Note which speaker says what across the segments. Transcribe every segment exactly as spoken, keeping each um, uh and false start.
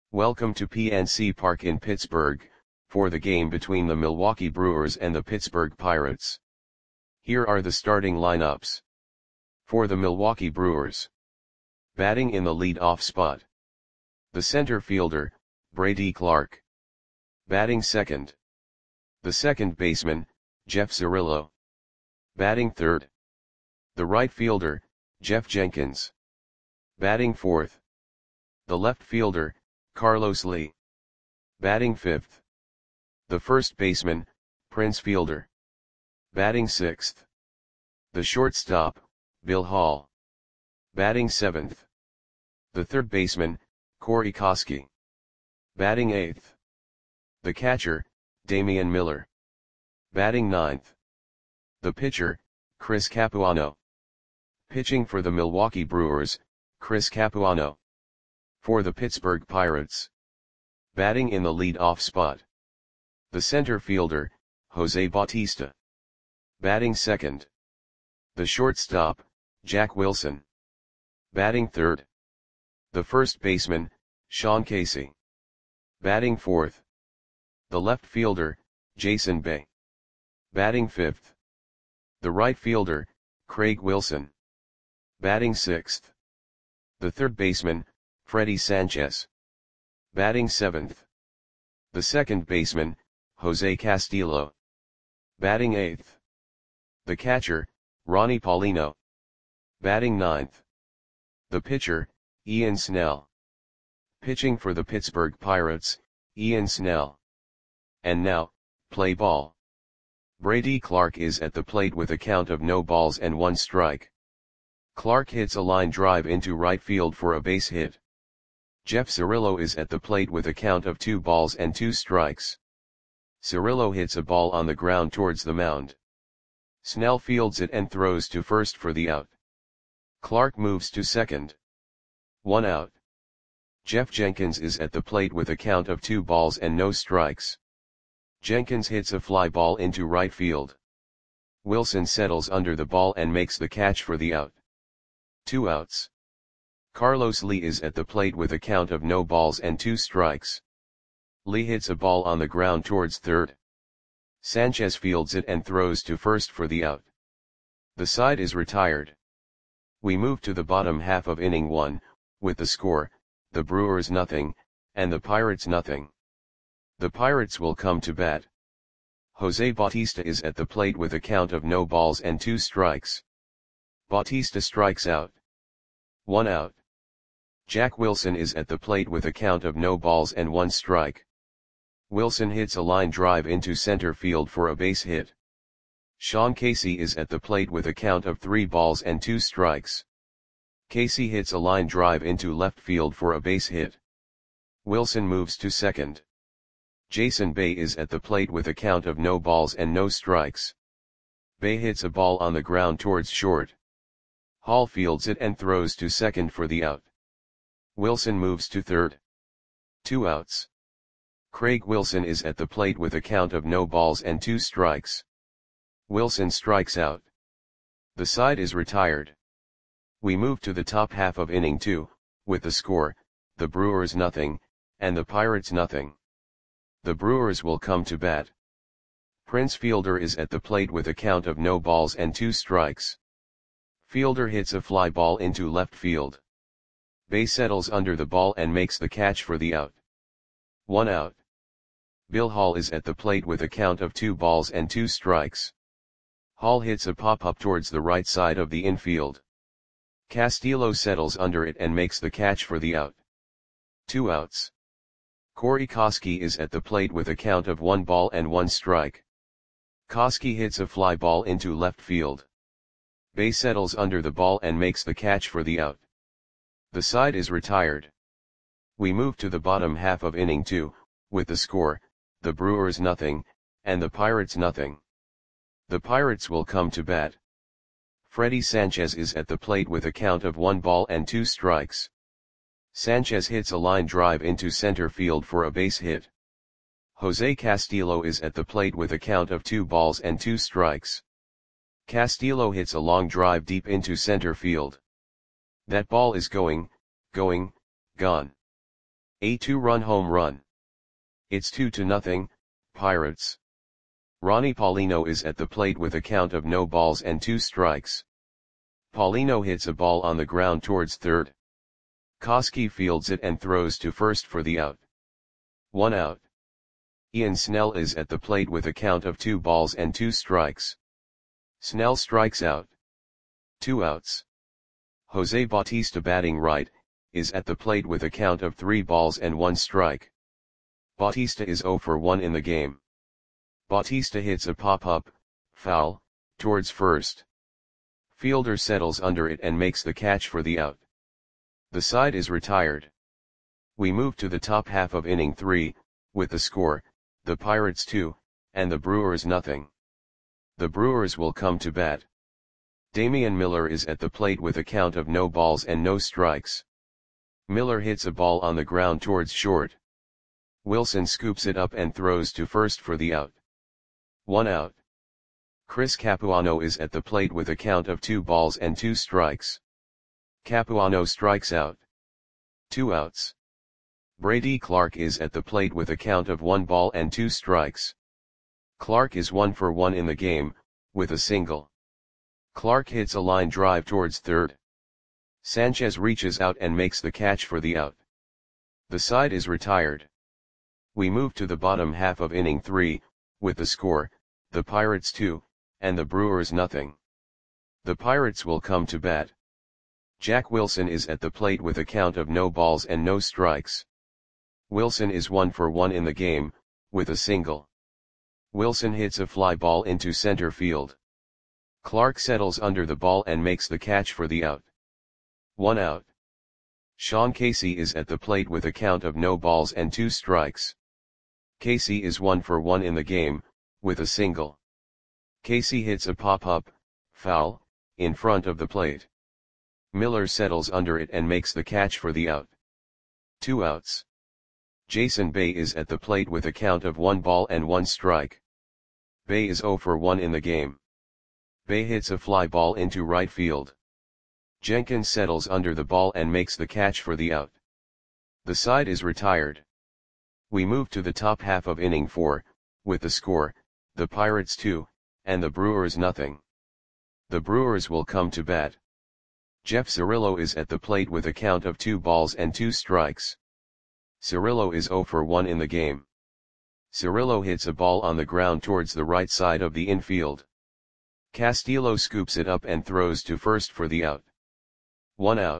Speaker 1: Welcome to P N C Park in Pittsburgh, for the game between the Milwaukee Brewers and the Pittsburgh Pirates. Here are the starting lineups. For the Milwaukee Brewers. Batting in the lead-off spot. The center fielder, Brady Clark. Batting second. The second baseman, Jeff Cirillo. Batting third. The right fielder, Jeff Jenkins. Batting fourth. The left fielder, Carlos Lee. Batting fifth. The first baseman, Prince Fielder. Batting sixth. The shortstop, Bill Hall. Batting seventh. The third baseman, Corey Koskie. Batting eighth. The catcher, Damian Miller. Batting ninth. The pitcher, Chris Capuano. Pitching for the Milwaukee Brewers, Chris Capuano. For the Pittsburgh Pirates. Batting in the lead-off spot. The center fielder, Jose Bautista. Batting second. The shortstop, Jack Wilson. Batting third. The first baseman, Sean Casey. Batting fourth. The left fielder, Jason Bay. Batting fifth. The right fielder, Craig Wilson. Batting sixth. The third baseman, Freddie Sanchez. Batting seventh. The second baseman, Jose Castillo. Batting eighth. The catcher, Ronnie Paulino. Batting ninth. The pitcher, Ian Snell. Pitching for the Pittsburgh Pirates, Ian Snell. And now, play ball. Brady Clark is at the plate with a count of no balls and one strike. Clark hits a line drive into right field for a base hit. Jeff Cirillo is at the plate with a count of two balls and two strikes. Cirillo hits a ball on the ground towards the mound. Snell fields it and throws to first for the out. Clark moves to second. One out. Jeff Jenkins is at the plate with a count of two balls and no strikes. Jenkins hits a fly ball into right field. Wilson settles under the ball and makes the catch for the out. Two outs. Carlos Lee is at the plate with a count of no balls and two strikes. Lee hits a ball on the ground towards third. Sanchez fields it and throws to first for the out. The side is retired. We move to the bottom half of inning one, with the score, the Brewers nothing, and the Pirates nothing. The Pirates will come to bat. Jose Bautista is at the plate with a count of no balls and two strikes. Bautista strikes out. One out. Jack Wilson is at the plate with a count of no balls and one strike. Wilson hits a line drive into center field for a base hit. Sean Casey is at the plate with a count of three balls and two strikes. Casey hits a line drive into left field for a base hit. Wilson moves to second. Jason Bay is at the plate with a count of no balls and no strikes. Bay hits a ball on the ground towards short. Hall fields it and throws to second for the out. Wilson moves to third. Two outs. Craig Wilson is at the plate with a count of no balls and two strikes. Wilson strikes out. The side is retired. We move to the top half of inning two, with the score, the Brewers nothing, and the Pirates nothing. The Brewers will come to bat. Prince Fielder is at the plate with a count of no balls and two strikes. Fielder hits a fly ball into left field. Bay settles under the ball and makes the catch for the out. One out. Bill Hall is at the plate with a count of two balls and two strikes. Hall hits a pop-up towards the right side of the infield. Castillo settles under it and makes the catch for the out. Two outs. Corey Koskie is at the plate with a count of one ball and one strike. Koskie hits a fly ball into left field. Bay settles under the ball and makes the catch for the out. The side is retired. We move to the bottom half of inning two, with the score, the Brewers nothing, and the Pirates nothing. The Pirates will come to bat. Freddie Sanchez is at the plate with a count of one ball and two strikes. Sanchez hits a line drive into center field for a base hit. Jose Castillo is at the plate with a count of two balls and two strikes. Castillo hits a long drive deep into center field. That ball is going, going, gone. A two-run home run. It's two to nothing, Pirates. Ronnie Paulino is at the plate with a count of no balls and two strikes. Paulino hits a ball on the ground towards third. Koski fields it and throws to first for the out. One out. Ian Snell is at the plate with a count of two balls and two strikes. Snell strikes out. Two outs. Jose Bautista, batting right, is at the plate with a count of three balls and one strike. Bautista is zero for one in the game. Bautista hits a pop-up, foul, towards first. Fielder settles under it and makes the catch for the out. The side is retired. We move to the top half of inning three, with the score, the Pirates two, and the Brewers nothing. The Brewers will come to bat. Damian Miller is at the plate with a count of no balls and no strikes. Miller hits a ball on the ground towards short. Wilson scoops it up and throws to first for the out. One out. Chris Capuano is at the plate with a count of two balls and two strikes. Capuano strikes out. Two outs. Brady Clark is at the plate with a count of one ball and two strikes. Clark is one for one in the game, with a single. Clark hits a line drive towards third. Sanchez reaches out and makes the catch for the out. The side is retired. We move to the bottom half of inning three, with the score, the Pirates two, and the Brewers nothing. The Pirates will come to bat. Jack Wilson is at the plate with a count of no balls and no strikes. Wilson is one for one in the game, with a single. Wilson hits a fly ball into center field. Clark settles under the ball and makes the catch for the out. One out. Sean Casey is at the plate with a count of no balls and two strikes. Casey is one for one in the game, with a single. Casey hits a pop-up, foul, in front of the plate. Miller settles under it and makes the catch for the out. Two outs. Jason Bay is at the plate with a count of one ball and one strike. Bay is zero for one in the game. Bay hits a fly ball into right field. Jenkins settles under the ball and makes the catch for the out. The side is retired. We move to the top half of inning four, with the score, the Pirates two, and the Brewers nothing. The Brewers will come to bat. Jeff Cirillo is at the plate with a count of two balls and two strikes. Cirillo is zero for one in the game. Cirillo hits a ball on the ground towards the right side of the infield. Castillo scoops it up and throws to first for the out. One out.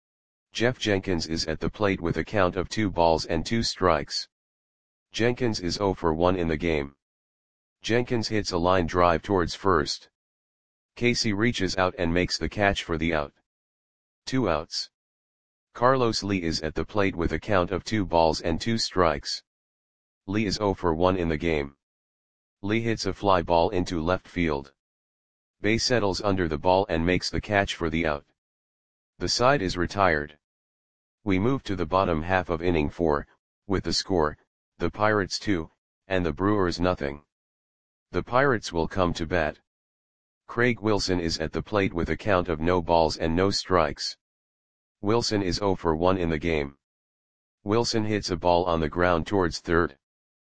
Speaker 1: Jeff Jenkins is at the plate with a count of two balls and two strikes. Jenkins is zero for one in the game. Jenkins hits a line drive towards first. Casey reaches out and makes the catch for the out. Two outs. Carlos Lee is at the plate with a count of two balls and two strikes. Lee is zero for one in the game. Lee hits a fly ball into left field. Bay settles under the ball and makes the catch for the out. The side is retired. We move to the bottom half of inning four, with the score, the Pirates two, and the Brewers nothing. The Pirates will come to bat. Craig Wilson is at the plate with a count of no balls and no strikes. Wilson is zero for one in the game. Wilson hits a ball on the ground towards third.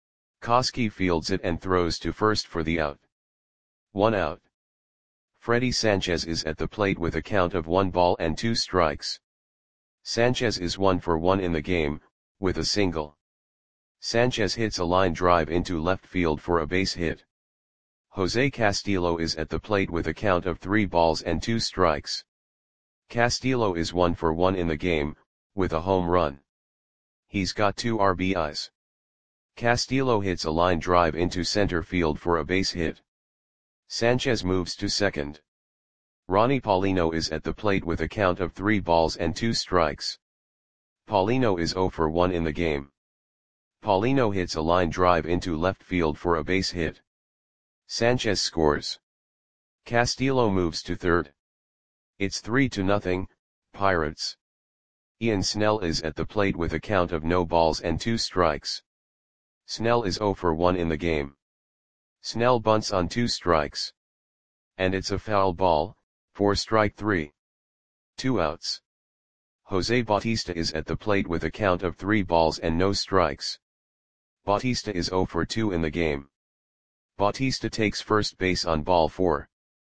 Speaker 1: Koski fields it and throws to first for the out. One out. Freddie Sanchez is at the plate with a count of one ball and two strikes. Sanchez is one for one in the game, with a single. Sanchez hits a line drive into left field for a base hit. Jose Castillo is at the plate with a count of three balls and two strikes. Castillo is one for one in the game, with a home run. He's got two R B Is. Castillo hits a line drive into center field for a base hit. Sanchez moves to second. Ronnie Paulino is at the plate with a count of three balls and two strikes. Paulino is zero for one in the game. Paulino hits a line drive into left field for a base hit. Sanchez scores. Castillo moves to third. It's three to nothing, Pirates. Ian Snell is at the plate with a count of no balls and two strikes. Snell is zero for one in the game. Snell bunts on two strikes. And it's a foul ball, for strike three. Two outs. Jose Bautista is at the plate with a count of three balls and no strikes. Bautista is zero for two in the game. Bautista takes first base on ball four.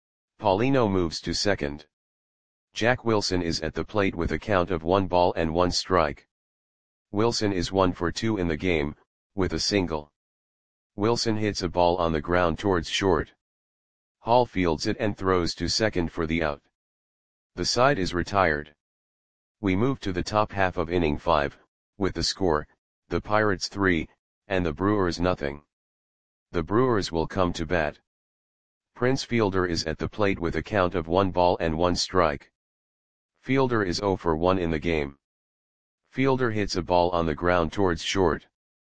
Speaker 1: Paulino moves to second. Jack Wilson is at the plate with a count of one ball and one strike. Wilson is one for two in the game, with a single. Wilson hits a ball on the ground towards short. Hall fields it and throws to second for the out. The side is retired. We move to the top half of inning five, with the score, the Pirates three, and the Brewers nothing. The Brewers will come to bat. Prince Fielder is at the plate with a count of one ball and one strike. Fielder is zero for one in the game. Fielder hits a ball on the ground towards short.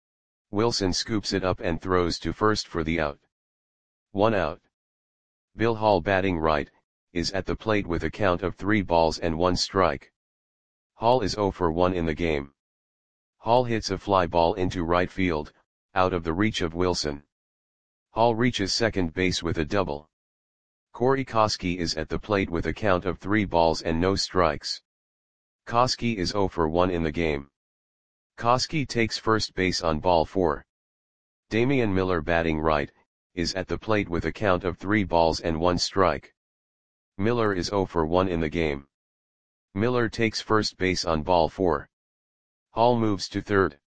Speaker 1: Wilson scoops it up and throws to first for the out. One out. Bill Hall, batting right, is at the plate with a count of three balls and one strike. Hall is zero for one in the game. Hall hits a fly ball into right field, out of the reach of Wilson. Hall reaches second base with a double. Corey Koskie is at the plate with a count of three balls and no strikes. Koskie is zero for one in the game. Koskie takes first base on ball four. Damian Miller, batting right, is at the plate with a count of three balls and one strike. Miller is zero for one in the game. Miller takes first base on ball four. Hall moves to third.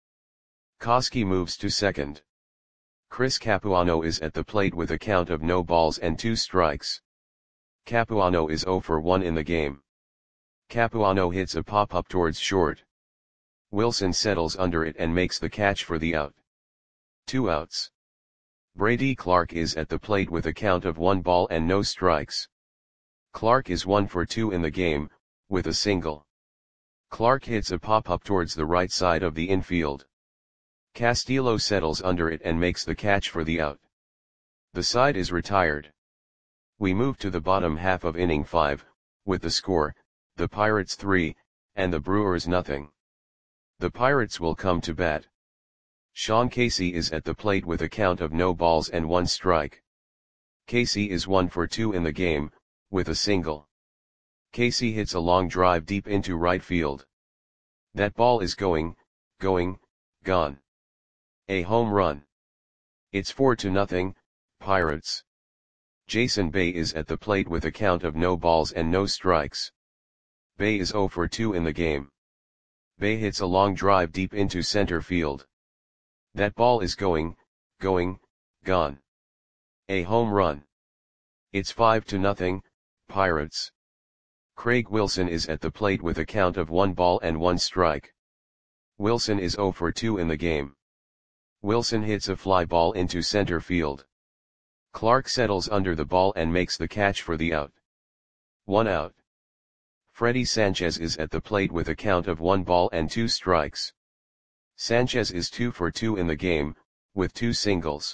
Speaker 1: Koskie moves to second. Chris Capuano is at the plate with a count of no balls and two strikes. Capuano is zero for one in the game. Capuano hits a pop-up towards short. Wilson settles under it and makes the catch for the out. Two outs. Brady Clark is at the plate with a count of one ball and no strikes. Clark is one for two in the game, with a single. Clark hits a pop-up towards the right side of the infield. Castillo settles under it and makes the catch for the out. The side is retired. We move to the bottom half of inning five, with the score, the Pirates three, and the Brewers nothing. The Pirates will come to bat. Sean Casey is at the plate with a count of no balls and one strike. Casey is one for two in the game, with a single. Casey hits a long drive deep into right field. That ball is going, going, gone. A home run. It's four to nothing, Pirates. Jason Bay is at the plate with a count of no balls and no strikes. Bay is zero for two in the game. Bay hits a long drive deep into center field. That ball is going, going, gone. A home run. It's five to nothing, Pirates. Craig Wilson is at the plate with a count of one ball and one strike. Wilson is zero for two in the game. Wilson hits a fly ball into center field. Clark settles under the ball and makes the catch for the out. One out. Freddie Sanchez is at the plate with a count of one ball and two strikes. Sanchez is two for two in the game, with two singles.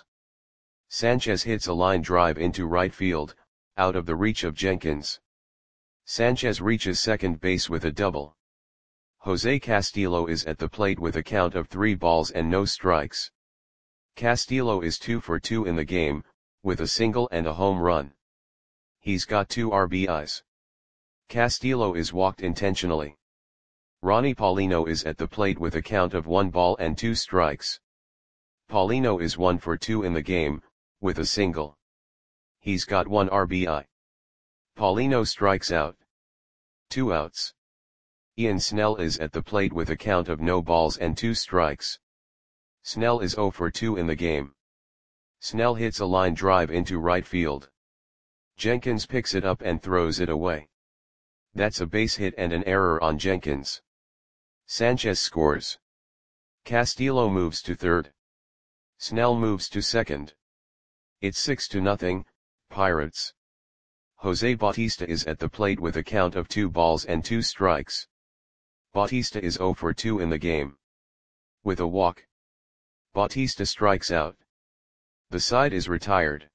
Speaker 1: Sanchez hits a line drive into right field, out of the reach of Jenkins. Sanchez reaches second base with a double. Jose Castillo is at the plate with a count of three balls and no strikes. Castillo is two for two in the game, with a single and a home run. He's got two R B Is. Castillo is walked intentionally. Ronnie Paulino is at the plate with a count of one ball and two strikes. Paulino is one for two in the game, with a single. He's got one R B I. Paulino strikes out. Two outs. Ian Snell is at the plate with a count of no balls and two strikes. Snell is zero for two in the game. Snell hits a line drive into right field. Jenkins picks it up and throws it away. That's a base hit and an error on Jenkins. Sanchez scores. Castillo moves to third. Snell moves to second. It's six to nothing, Pirates. Jose Bautista is at the plate with a count of two balls and two strikes. Bautista is zero for two in the game. With a walk, Bautista strikes out. The side is retired.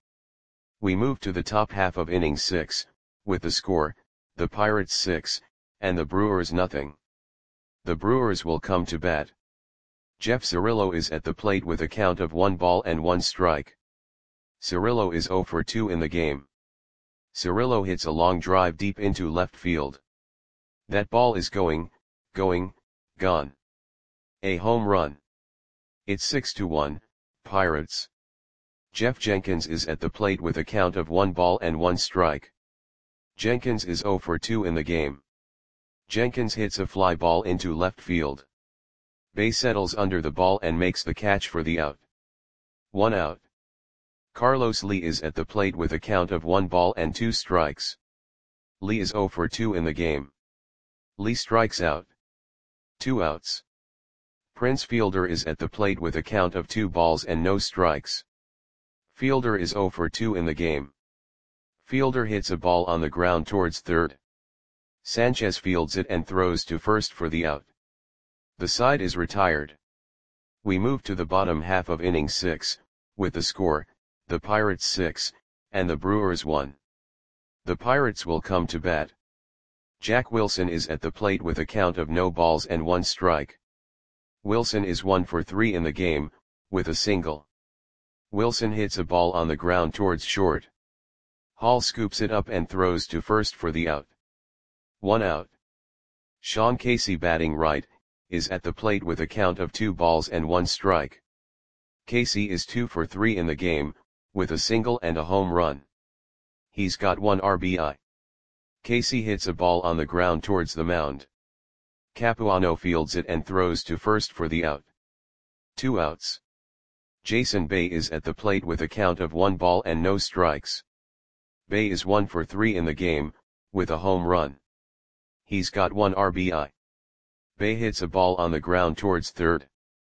Speaker 1: We move to the top half of inning six, with the score, the Pirates six, and the Brewers nothing. The Brewers will come to bat. Jeff Cirillo is at the plate with a count of one ball and one strike. Cirillo is zero for two in the game. Cirillo hits a long drive deep into left field. That ball is going, going, gone. A home run. It's six to one, Pirates. Jeff Jenkins is at the plate with a count of one ball and one strike. Jenkins is zero for two in the game. Jenkins hits a fly ball into left field. Bae settles under the ball and makes the catch for the out. One out. Carlos Lee is at the plate with a count of one ball and two strikes. Lee is zero for two in the game. Lee strikes out. Two outs. Prince Fielder is at the plate with a count of two balls and no strikes. Fielder is zero for two in the game. Fielder hits a ball on the ground towards third. Sanchez fields it and throws to first for the out. The side is retired. We move to the bottom half of inning six, with the score, the Pirates six, and the Brewers one. The Pirates will come to bat. Jack Wilson is at the plate with a count of no balls and one strike. Wilson is one for three in the game, with a single. Wilson hits a ball on the ground towards short. Hall scoops it up and throws to first for the out. One out. Sean Casey, batting right, is at the plate with a count of two balls and one strike. Casey is two for three in the game, with a single and a home run. He's got one R B I. Casey hits a ball on the ground towards the mound. Capuano fields it and throws to first for the out. Two outs. Jason Bay is at the plate with a count of one ball and no strikes. Bay is one for three in the game, with a home run. He's got one R B I. Bay hits a ball on the ground towards third.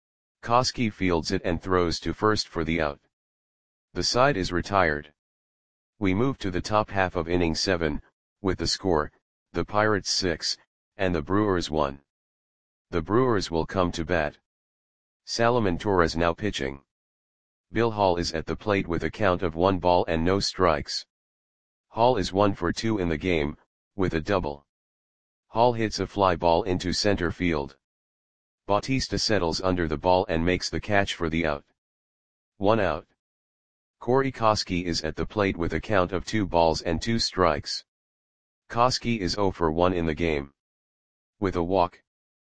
Speaker 1: Koski fields it and throws to first for the out. The side is retired. We move to the top half of inning seven, with the score, the Pirates six, and the Brewers one. The Brewers will come to bat. Salomon Torres now pitching. Bill Hall is at the plate with a count of one ball and no strikes. Hall is one for two in the game, with a double. Hall hits a fly ball into center field. Bautista settles under the ball and makes the catch for the out. One out. Corey Koski is at the plate with a count of two balls and two strikes. Koski is zero for one in the game. With a walk.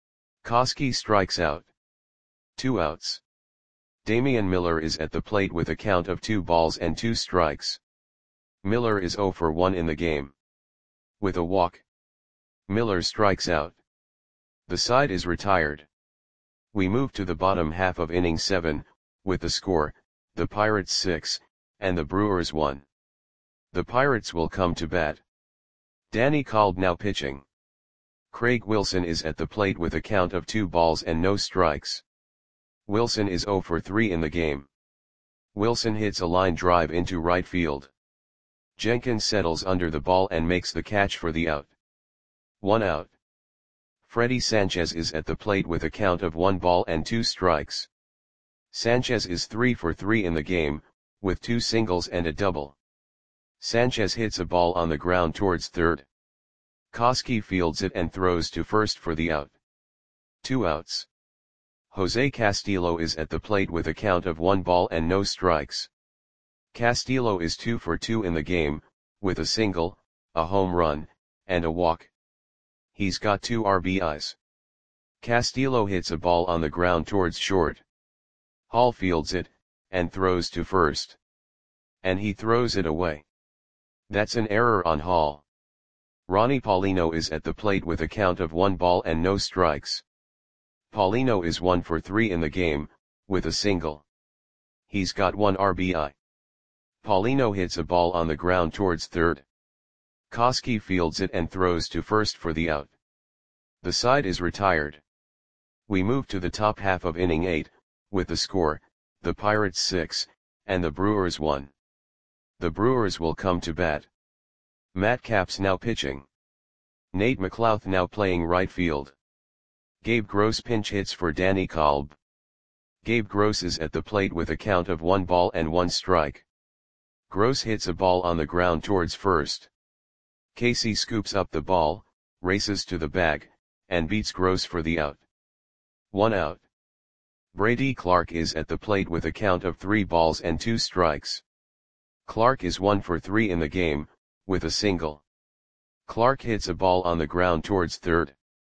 Speaker 1: Koski strikes out. Two outs. Damian Miller is at the plate with a count of two balls and two strikes. Miller is zero for one in the game. With a walk. Miller strikes out. The side is retired. We move to the bottom half of inning seven, with the score, the Pirates six, and the Brewers one. The Pirates will come to bat. Danny Kolb now pitching. Craig Wilson is at the plate with a count of two balls and no strikes. Wilson is zero for three in the game. Wilson hits a line drive into right field. Jenkins settles under the ball and makes the catch for the out. One out. Freddie Sanchez is at the plate with a count of one ball and two strikes. Sanchez is three for three in the game, with two singles and a double. Sanchez hits a ball on the ground towards third. Koski fields it and throws to first for the out. Two outs. Jose Castillo is at the plate with a count of one ball and no strikes. Castillo is two for two in the game, with a single, a home run, and a walk. He's got two R B Is. Castillo hits a ball on the ground towards short. Hall fields it, and throws to first. And he throws it away. That's an error on Hall. Ronnie Paulino is at the plate with a count of one ball and no strikes. Paulino is one for three in the game, with a single. He's got one R B I. Paulino hits a ball on the ground towards third. Koski fields it and throws to first for the out. The side is retired. We move to the top half of inning eight, with the score, the Pirates six, and the Brewers one. The Brewers will come to bat. Matt Capps now pitching. Nate McLouth now playing right field. Gabe Gross pinch hits for Danny Kolb. Gabe Gross is at the plate with a count of one ball and one strike. Gross hits a ball on the ground towards first. Casey scoops up the ball, races to the bag, and beats Gross for the out. One out. Brady Clark is at the plate with a count of three balls and two strikes. Clark is one for three in the game, with a single. Clark hits a ball on the ground towards third.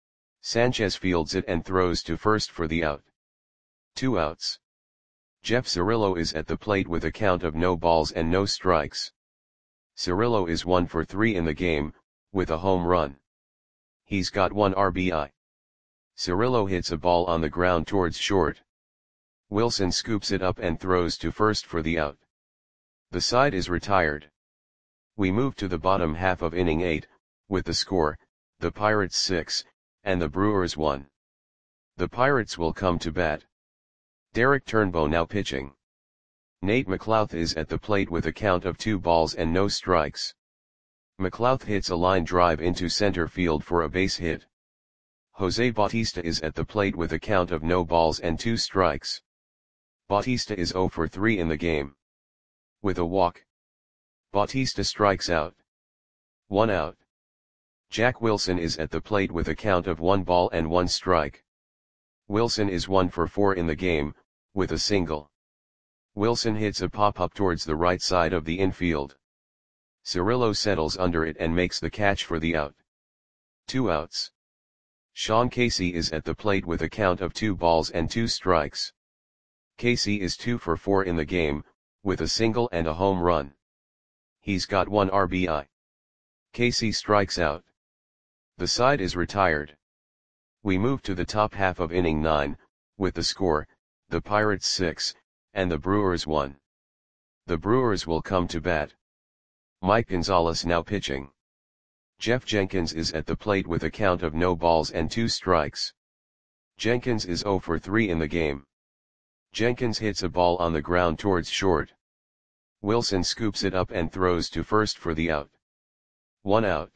Speaker 1: Sanchez fields it and throws to first for the out. Two outs. Jeff Cirillo is at the plate with a count of no balls and no strikes. Cirillo is one for three in the game, with a home run. He's got one R B I. Cirillo hits a ball on the ground towards short. Wilson scoops it up and throws to first for the out. The side is retired. We move to the bottom half of inning eight, with the score, the Pirates six, and the Brewers one. The Pirates will come to bat. Derek Turnbow now pitching. Nate McLouth is at the plate with a count of two balls and no strikes. McLouth hits a line drive into center field for a base hit. Jose Bautista is at the plate with a count of no balls and two strikes. Bautista is zero for three in the game. With a walk, Bautista strikes out. One out. Jack Wilson is at the plate with a count of one ball and one strike. Wilson is one for four in the game, with a single. Wilson hits a pop-up towards the right side of the infield. Cirillo settles under it and makes the catch for the out. Two outs. Sean Casey is at the plate with a count of two balls and two strikes. Casey is two for four in the game, with a single and a home run. He's got one R B I. Casey strikes out. The side is retired. We move to the top half of inning nine, with the score, the Pirates six, and the Brewers one. The Brewers will come to bat. Mike Gonzalez now pitching. Jeff Jenkins is at the plate with a count of no balls and two strikes. Jenkins is zero for three in the game. Jenkins hits a ball on the ground towards short. Wilson scoops it up and throws to first for the out. One out.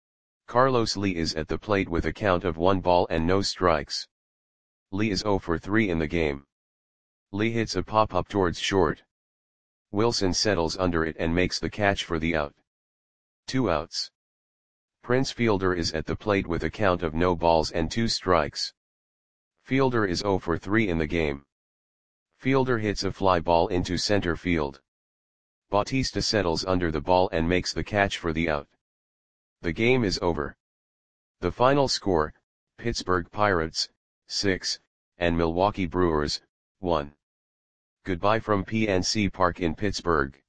Speaker 1: Carlos Lee is at the plate with a count of one ball and no strikes. Lee is zero for three in the game. Lee hits a pop-up towards short. Wilson settles under it and makes the catch for the out. Two outs. Prince Fielder is at the plate with a count of no balls and two strikes. Fielder is zero for three in the game. Fielder hits a fly ball into center field. Bautista settles under the ball and makes the catch for the out. The game is over. The final score, Pittsburgh Pirates, six, and Milwaukee Brewers, one. Goodbye from P N C Park in Pittsburgh.